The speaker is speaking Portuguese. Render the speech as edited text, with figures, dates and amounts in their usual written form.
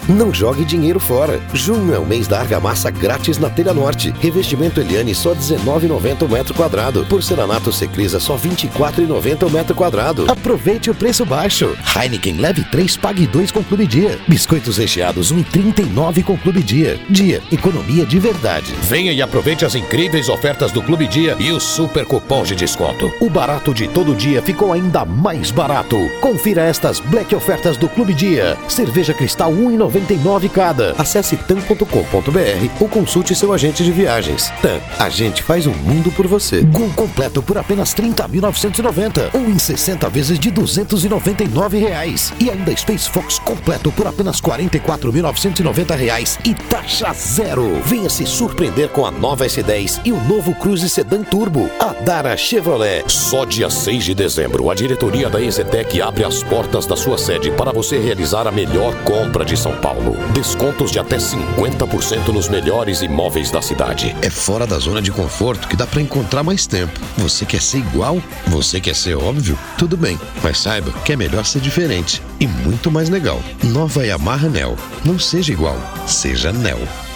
Não jogue dinheiro fora. Junho é o mês da argamassa grátis na Telha Norte. Revestimento Eliane só R$19,90 o metro quadrado. Porcelanato Secrisa só R$24,90 o metro quadrado. Aproveite o preço baixo. Heineken leve 3, pague 2 com Clube Dia. Biscoitos recheados R$1,39 com Clube Dia. Dia, economia de verdade. Venha e aproveite as incríveis ofertas do Clube Dia e os super cupons de desconto. O barato de todo dia ficou ainda mais barato. Confira estas Black ofertas do Clube Dia. Cerveja Cristal R$1,99 cada. Acesse tam.com.br ou consulte seu agente de viagens. TAM, a gente faz um mundo por você. Gol completo por apenas R$30.990 ou em 60 vezes de R$299. E ainda Space Fox completo por apenas R$44.990 e taxa zero. Venha se surpreender com a nova S10 e o novo Cruze Sedan Turbo. A Dara Chevrolet. Só dia 6 de dezembro, a diretoria da EZTEC abre as portas da sua sede para você realizar a melhor compra de São Paulo. Descontos de até 50% nos melhores imóveis da cidade. É fora da zona de conforto que dá pra encontrar mais tempo. Você quer ser igual? Você quer ser óbvio? Tudo bem, mas saiba que é melhor ser diferente e muito mais legal. Nova Yamaha Neo. Não seja igual, seja Neo.